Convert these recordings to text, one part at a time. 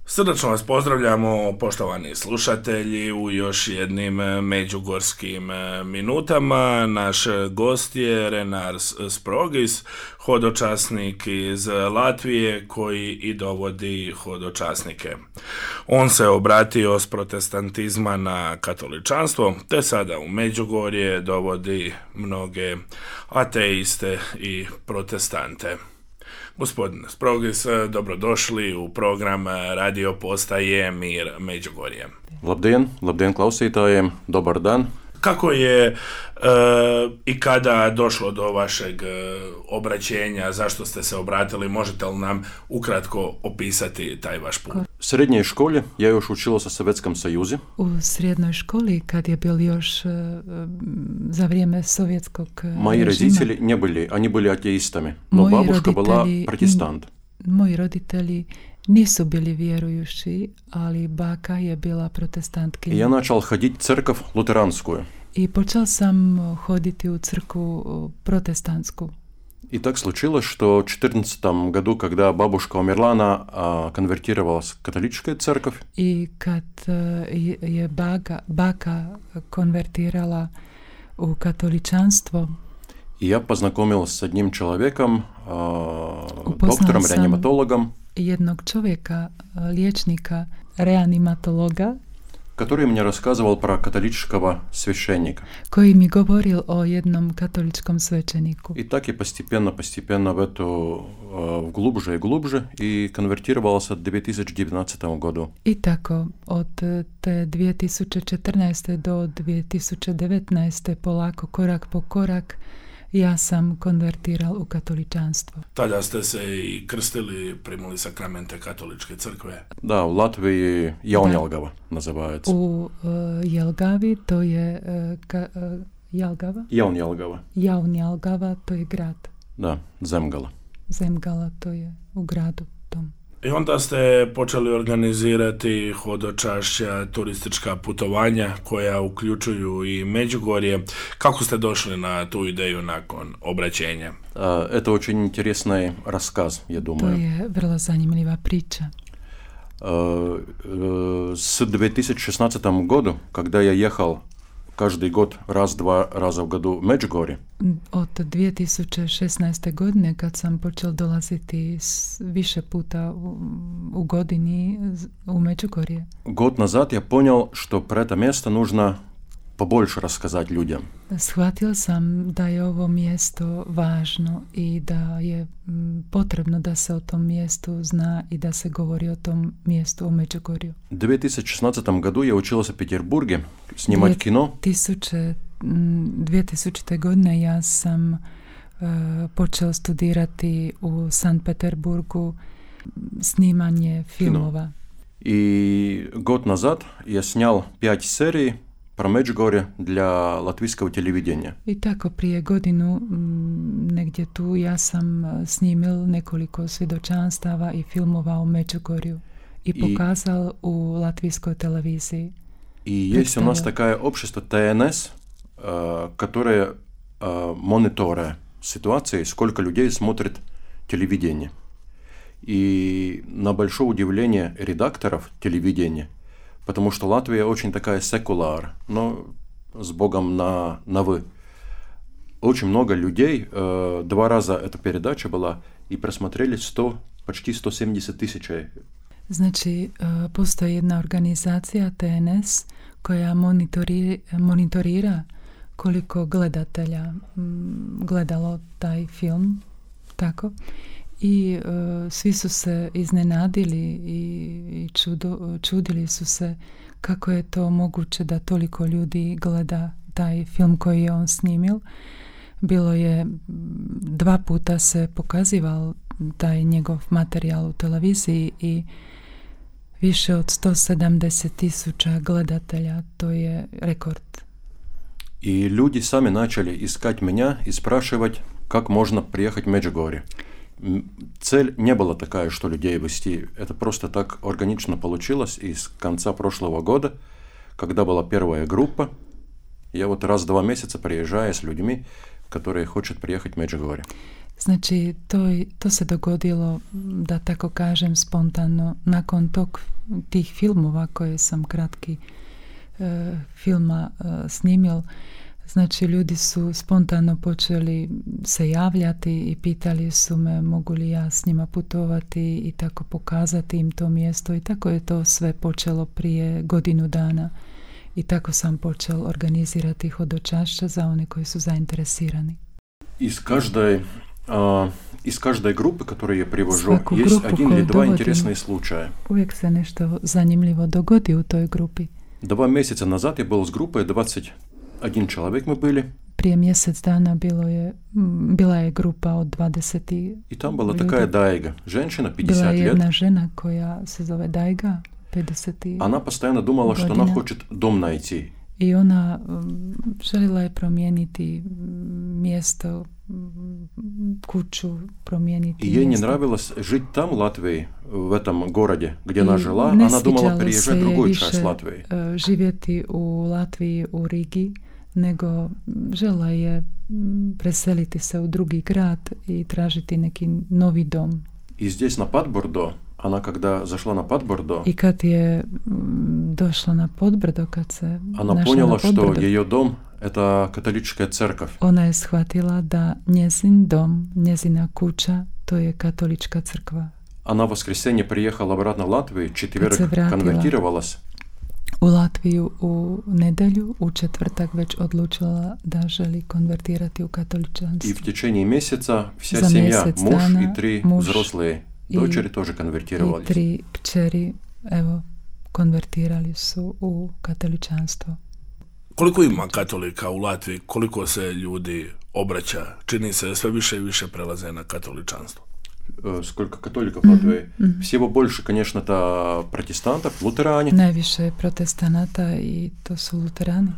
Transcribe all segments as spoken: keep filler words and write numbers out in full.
Srdačno vas pozdravljamo, poštovani slušatelji, u još jednim međugorskim minutama. Naš gost je Renar Sprogis, hodočasnik iz Latvije koji i dovodi hodočasnike. On se obratio s protestantizma na katoličanstvo, te sada u Međugorje dovodi mnoge ateiste i protestante. Gospodine Sprogis, dobrodošli u program radio postaje Mir Međugorje. Labdien, labdien klausītājiem, dobar dan. Kako je e, i kada došlo do vašeg obraćenja, zašto ste se obratili, možete li nam ukratko opisati taj vaš put? U srednjoj školi ja još učilo sa Sovjetskom Sojuzi. U srednjoj školi, kad je bil još uh, za vrijeme sovjetskog režima. Moji roditelji ne bili, oni bili ateistami, no moji babuška bila protestant. Moji roditelji nisu bili vjerujući, ali baka je bila protestantkinja. I ja načal hoditi crkvu luteransku. I počeo sam hoditi u crkvu protestantsku. И так случилось, что в четырнадцатом году, когда бабушка умерла, она а, конвертировалась в католическую церковь. И kad je baka, baka konvertirala u katoličanstvo. И я познакомился с одним человеком, а, доктором-реаниматологом, jednog čovjeka, liječnika, reanimatologa, который мне рассказывал про католического священника. Koji mi govoril o jednom katoličkom svećeniku. И так и постепенно, постепенно в эту uh, глубже и глубже и конвертировался в две тысячи девятнадцатом году. I tako od te dvije tisuće četrnaeste do dvije tisuće devetnaeste polako, korak po korak, ja sam konvertiral u katoličanstvo. Tada ste se i krstili, primili sakramente katoličke crkve. Da, u Latviji Jaunjelgava nazivается. U uh, Jelgavi to je uh, ka, uh, Jelgava? Jaunjelgava. Jaunjelgava to je grad. Da, Zemgala. Zemgala to je u gradu tom. I onda ste počeli organizirati hodočašća, turistička putovanja koja uključuju i Međugorje. Kako ste došli na tu ideju nakon obraćenja? Это очень интересный рассказ, я думаю. To je vrlo zanimljiva priča. С две тысячи шестнадцатом году, когда я ехал каждый год раз-два раза в году в Međugorje. Od dvije tisuće šesnaeste. godine, kad sam počeo dolaziti više puta u, u godini u Međugorje. Год назад я понял, что про это место нужно побольше рассказать людям. Shvatio sam da je ovo mjesto važno i da je potrebno da se o tom mjestu zna i da se govori o tom mjestu u Međugorju. В две тысячи шестнадцатом году я учился в Петербурге снимать кино. dvije tisućite. godine ja sam uh, počeo studirati u Sankt Peterburgu snimanje filmova. Kino. И год назад я снял пять серий про Međugorje для латвийского телевидения. I tako prije godinu negdje tu ja sam snimil nekoliko svjedočanstava i filmova u Međugorju i pokazal u latvijskoj televiziji. И есть у нас такая общество тэ эн эс, которое мониторит ситуацию, сколько людей смотрит телевидение. И на большое удивление редакторов телевидения, потому что Латвия очень такая секуляр, но с Богом на, на «вы». Очень много людей, э, два раза эта передача была, и просмотрели сто, почти сто семьдесят тысяч. Znači, postoji jedna organizacija té en es koja monitori, monitorira koliko gledatelja gledalo taj film, tako. I uh, svi su se iznenadili i, i čudo, čudili su se kako je to moguće da toliko ljudi gleda taj film koji je on snimil. Bilo je, dva puta se pokazival taj njegov materijal u televiziji i više od sto sedamdeset tisuća gledatelja, to je rekord. И люди сами начали искать меня и спрашивать, как можно приехать в Međugorje. Цель не была такая, что людей вести. Это просто так органично получилось. И с конца прошлого года, когда была первая группа, я вот раз в два месяца приезжаю с людьми, которые хотят приехать в Međugorje. Znači, to, to se dogodilo, da tako kažem, spontano, nakon tog, tih filmova koje sam kratki e, filma e, snimil. Znači, ljudi su spontano počeli se javljati i pitali su me mogu li ja s njima putovati i tako pokazati im to mjesto. I tako je to sve počelo prije godinu dana. I tako sam počel organizirati hodočašća za one koji su zainteresirani. Iz каждой, а, из каждой группы, которую я привожу, есть один или два интересные случая. Uvijek se nešto zanimljivo dogodi u toj grupi. Два месяца назад я был с группой, двадцать один человек мы были. Prije mjesec dana bilo je, bila je grupa od dvadeset I tam bila такая Дайга, женщина, пятьдесят bila je лет. jedna žena koja se zove Dajga, pedeset Она постоянно думала, godina. что она хочет дом найти. I ona um, željela je promijeniti mjesto, kuću, promijeniti И ей не mjesto. нравилось жить там, в Латвии, в этом городе, где она I жила. ne Она думала sviđalo переезжать se в другую više, часть Латвии. uh, živjeti u Latviji, u Rigi, nego žela je mm, preseliti se u drugi grad i tražiti neki novi dom. И здесь на Падбордо, она когда зашла на Падбордо, I kad je mm, došla na Podbrdo, kad se она našla поняла, na что Podbrdu, ее дом – это католическая церковь. ona je shvatila da njezin dom, njezina kuća, to je katolička crkva. Она в воскресенье приехала обратно в Латвию, в четверг se vratila. конвертировалась. U Latviju u nedjelju, u četvrtak već odlučila da želi konvertirati u katoličanstvo. И в течение месяца вся За семья, месяц муж дана и три муж взрослые и- дочери тоже I конвертировались. tri kćeri, evo, konvertirali su u katoličanstvo. Koliko ima katolika u Latviji? Koliko se ljudi obraća? Čini se sve više i više prelaze na katoličanstvo. Э, Сколько католиков в Латвии? Всего больше, конечно, это протестантов, лютеране. Najviše je protestanata i to su luterani.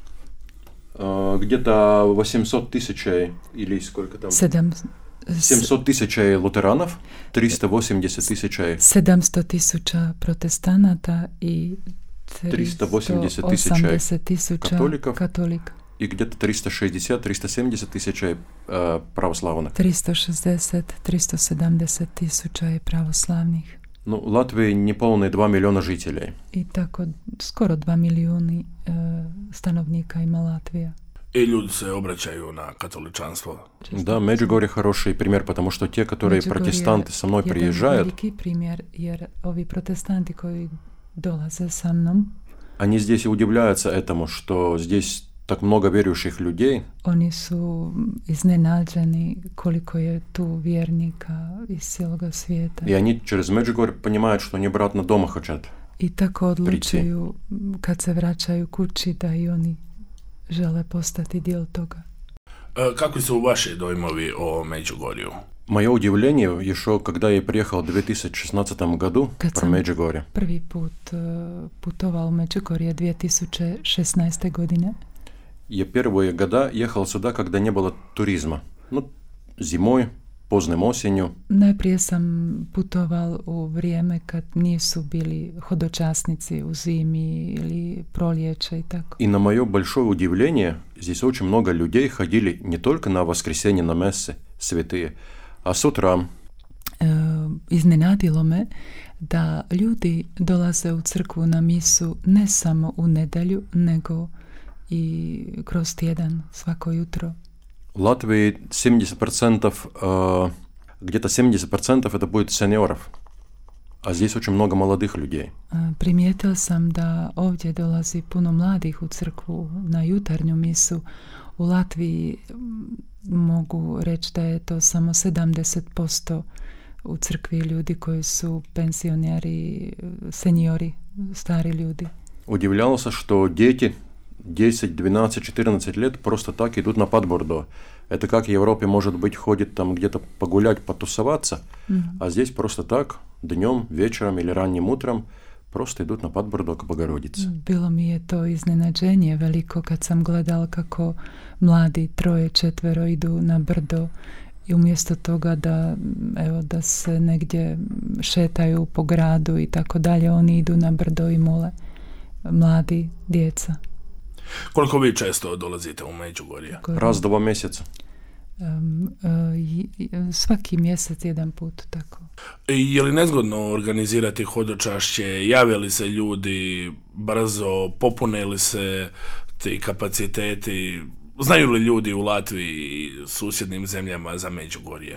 Э, Где-то восемьсот тысяч или сколько там? Sedam, семьсот тысяч лютеранов, триста восемьдесят тысяч sedamsto tisuća protestanata i tristo osamdeset tisuća osamdeset tisuća katolikov. katolika. и где-то триста шестьдесят - триста семьдесят тысяч э, православных. tristo šezdeset do tristo sedamdeset tisuća je pravoslavnih. Ну, в Латвии неполные два миллиона жителей. I tako skoro dva milijuni e, stanovnika ima Latvija. I ljudi se obraćaju na katoličanstvo. Да, Меджугорье хороший пример, потому что те, которые Međugorje протестанты со мной jedan приезжают, veliki primjer, jer ovi protestanti koji dolaze sa mnom, они здесь и удивляются этому, что здесь так много верующих людей, oni su iznenađeni koliko je tu vjernika iz cijeloga svijeta. и они через Меджугорье понимают, что они обратно дома хотят. I tako odlučuju kad se vraćaju kući da i oni žele postati dio toga. E, kakvi su vaši dojmovi o Međugorju? Мое удивление, еще когда я приехал в две тысячи шестнадцатом году Kad про sam Меджугорье, prvi put uh, putovao u Međugorje dvije tisuće šesnaeste. godine. я первые года ехал сюда, когда не было туризма. Ну, зимой, поздним осенью. Najprije sam putovao u vrijeme kad nisu bili hodočasnici u zimi ili proljeće i tako. И на мое большое удивление, здесь очень много людей ходили не только на воскресенье на мессы святые, а с утра. E, iznenadilo me da ljudi dolaze u crkvu na misu ne samo u nedjelju, nego i kroz tjedan, svako jutro. В Латвии семьдесят процентов, э, где-то семьдесят процентов это будет сеньоров, а здесь очень много молодых людей. E, primijetio sam da ovdje dolazi puno mladih u crkvu na jutarnju misu. U Latviji m, mogu reći da je to samo sedamdeset posto u crkvi ljudi koji su pensioneri, seniori, stari ljudi. Удивлялся, что дети десять, двенадцать, четырнадцать лет просто так идут на Падбордо. Это как в Европе, может быть, ходит там где-то погулять, потусоваться, Mm. а здесь просто так, днем, вечером или ранним утром просто идут на Падбордо к Богородице. Bilo mi je to iznenađenje veliko kad sam gledala kako mladi troje, četvero idu na brdo i umjesto toga da, evo, da se negdje šetaju po gradu i tako dalje, oni idu na brdo i mole. Mladi, djeca. Koliko vi često dolazite u Međugorje? Раз в два месяца. um, uh, svaki mjesec jedan put, tako. Je li nezgodno organizirati hodočašće? Jave li se ljudi brzo? Popune li se ti kapaciteti? Znaju li ljudi u Latviji i susjednim zemljama za Međugorje?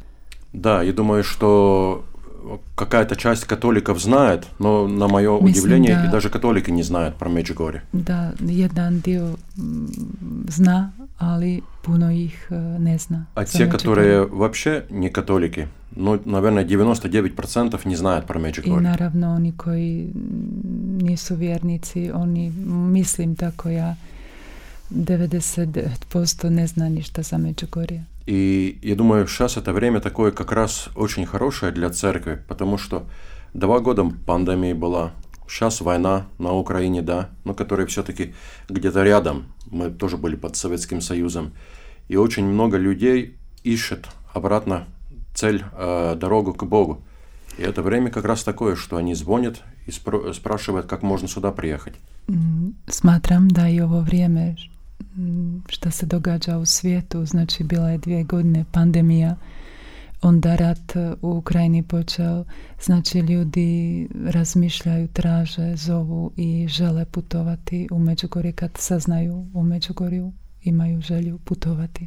Да, я думаю, что какая-то часть католиков знает, но на мое Mislim удивление da- и даже католики не знают про Меджугорье. Da, jedan dio mm, zna, ali puno ih uh, ne zna. А za те, Međugorje. которые вообще не католики, ну, наверное, девяносто девять процентов не знают про I Меджугорье. naravno oni koji mm, nisu vjernici, oni, mislim tako ja, devedeset devet posto ne zna ništa za Međugorje. И я думаю, сейчас это время такое как раз очень хорошее для церкви, потому что два года пандемии была, сейчас война на Украине, да, но которая все-таки где-то рядом, мы тоже были под Советским Союзом, и очень много людей ищет обратно цель, э, дорогу к Богу. И это время как раз такое, что они звонят и спро- спрашивают, как можно сюда приехать. Mm, Smatram da i ovo vrijeme mm, što se događa u svijetu, znači bila je dvije godine pandemija, onda rat uh, u Ukrajini počeo, znači ljudi razmišljaju, traže, zovu i žele putovati u Međugorje kad saznaju u Međugorju, imaju želju putovati.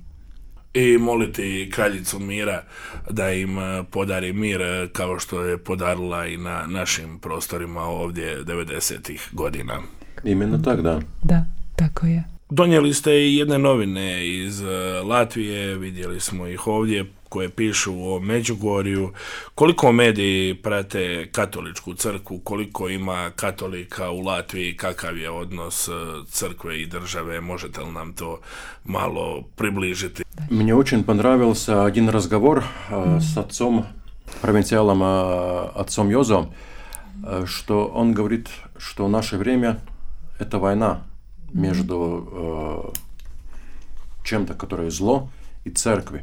I moliti kraljicu mira da im eh, podari mir eh, kao što je podarila i na našim prostorima ovdje devedesetih godina. Именно так, да. Da, tako je. Donijeli ste i jedne novine iz eh, Latvije, vidjeli smo ih ovdje, koje pišu o Međugorju. Koliko mediji prate katoličku crkvu, koliko ima katolika u Latviji, kakav je odnos eh, crkve i države, možete li nam to malo približiti? Мне очень понравился один разговор э, с отцом, провинциалом э, отцом Йозом, э, что он говорит, что наше время – это война между э, чем-то, которое зло, и церкви.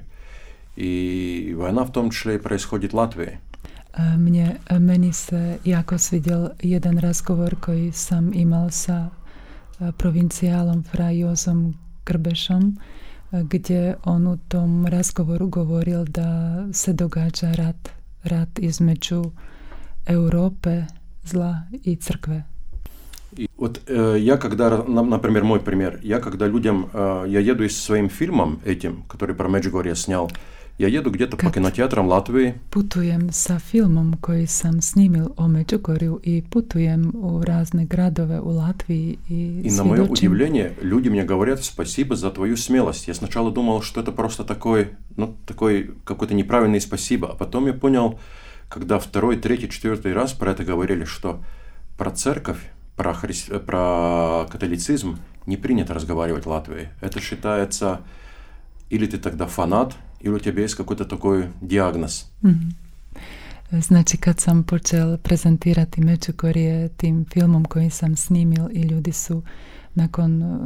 И война в том числе и происходит в Латвии. A Mnje, meni se jako svidjel jedan razgovor koji sam imao sa a, provincijalom fra Jozom Grbešom, a, gdje on u tom razgovoru govoril da se događa rat, rat između Europe, zla i crkve. И вот э, я когда, на- например, мой пример, я когда людям, э, я еду и со своим фильмом этим, который про Меджугорье снял, я еду где-то по Как? кинотеатрам Латвии, Putujem sa filmom koji sam snimil o Međugorju i putujem u razne gradove u Latviji i и на мое svjedočim. удивление, люди мне говорят спасибо за твою смелость. Я сначала думал, что это просто такой, ну, такой какой-то неправильный спасибо, а потом я понял, когда второй, третий, четвертый раз про это говорили, что про церковь, про, хри- про католицизм не принято разговаривать в Латвии. Это считается, или ты тогда фанат, или у тебя есть какой-то такой диагноз. Mhm. Znači kad sam počel prezentirati Međugorje tim filmom koji sam snimil i ljudi su nakon uh,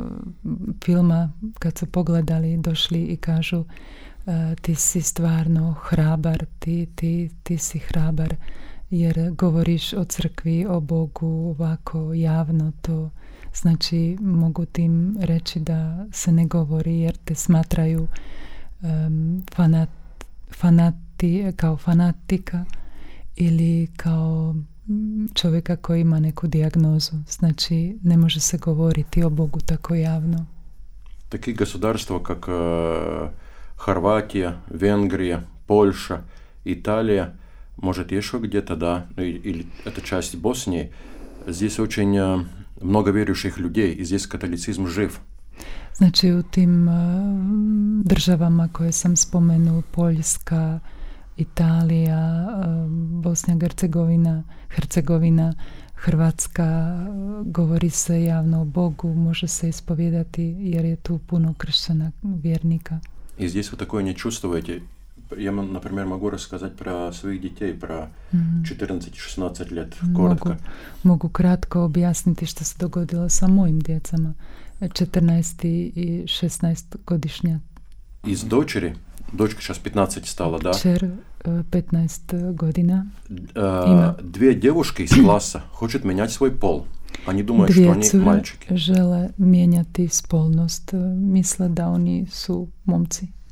filma kad su pogledali došli i kažu uh, ti si stvarno hrabar, ti, ti, ti si hrabar jer govoriš o crkvi, o Bogu ovako javno, to znači mogu tim reći da se ne govori jer te smatraju um, fanat, fanati, kao fanatika ili kao mm, čovjeka koji ima neku dijagnozu. Znači ne može se govoriti o Bogu tako javno. Такие государства, как э, Хорватия, Венгрия, Польша, Италия, может, еще где-то, да, ну, и- или это часть Боснии, здесь очень э, много верующих людей, и здесь католицизм жив. Znači u tim uh, državama koje sam spomenuo, Poljska, Italija, uh, Bosna i Hercegovina, Hercegovina, Hrvatska, uh, govori se javno o Bogu, može se ispovijedati jer je tu puno kršćana vjernika. И здесь вы такое не чувствуете. Я, м, например, могу рассказать про своих детей, про Mhm. четырнадцать-шестнадцать лет, Mogu, коротко. mogu kratko objasniti što se dogodilo sa mojim djecama, četrnaest i šesnaest godišnja. Из дочери, дочка сейчас пятнадцать стала, да, Čer uh, petnaest godina. э, Има. две девушки из класса хотят менять свой пол. Они думают, что Dvije они cure мальчики. žele mijenjati spolnost, misle da oni su momci.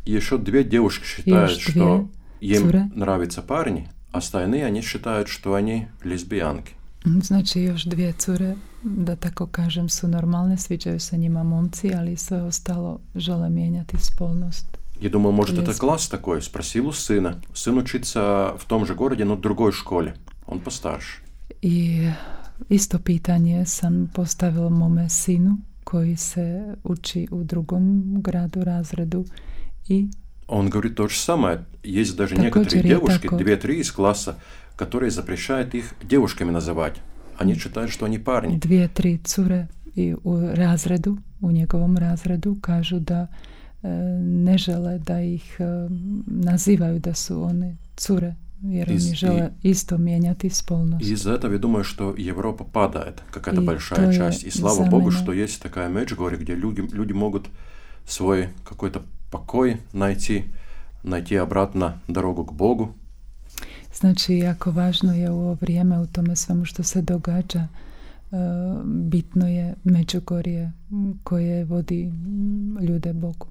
еще две девушки считают, Još что dvije им cure. нравятся парни, а остальные они считают, что они лесбиянки. Znači još dvije cure, da tako kažem, su normalne, sviđaju se njima momci, ali sve ostalo žele mijenjati spolnost. Я думал, может, это Лесб- класс такой. Спросил у сына. Сын учится в том же городе, но в другой школе. Он постарше. I isto pitanje sam postavila mome sinu koji se uči u drugom gradu, razredu, i Он говорит то же самое. Есть даже Так некоторые вот, девушки, тако. две-три из класса, которые запрещают их девушками называть. Они считают, что они парни. dvije, tri cure i u razredu, u njegovom razredu, kažu da e, ne žele da ih e, nazivaju da su one cure, jer Iz- oni žele isto mijenjati spolnost. И из-за этого я думаю, что Европа падает, какая-то И большая то часть. je И слава za Богу, mene- что есть такая Меджгорье, где люди, люди могут свой какой-то покой найти, найти обратно дорогу к Богу. Znači, jako važno je u ovo vrijeme, u tome svemu što se događa, e, bitno je Međugorje m, koje vodi m, ljude Bogu.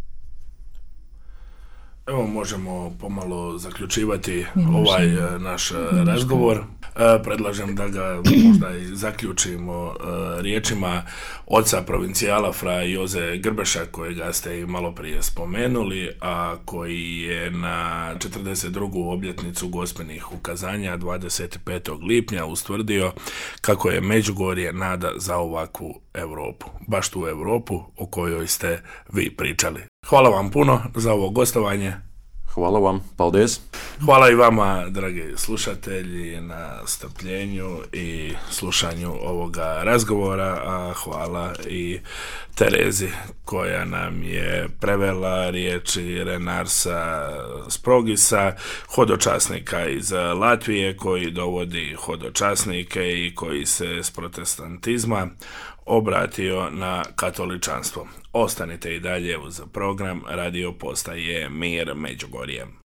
Evo možemo pomalo zaključivati Mi možemo. ovaj e, naš e, možemo. razgovor. E, predlažem da ga možda i zaključimo e, riječima oca provincijala fra Joze Grbeša, kojega ste i malo prije spomenuli, a koji je na četrdeset drugu obljetnicu gospelnih ukazanja dvadeset petog lipnja ustvrdio kako je Međugorje nada za ovakvu Europu. Baš tu Europu o kojoj ste vi pričali. Hvala vam puno za ovo gostovanje. Hvala vam. Paldies. Hvala i vama, dragi slušatelji, na strpljenju i slušanju ovoga razgovora, a hvala i Terezi koja nam je prevela riječi Renarsa Sprogisa, hodočasnika iz Latvije, koji dovodi hodočasnike i koji se s protestantizma obratio na katoličanstvo. Ostanite i dalje uz program Radio Postaje Mir Međugorje.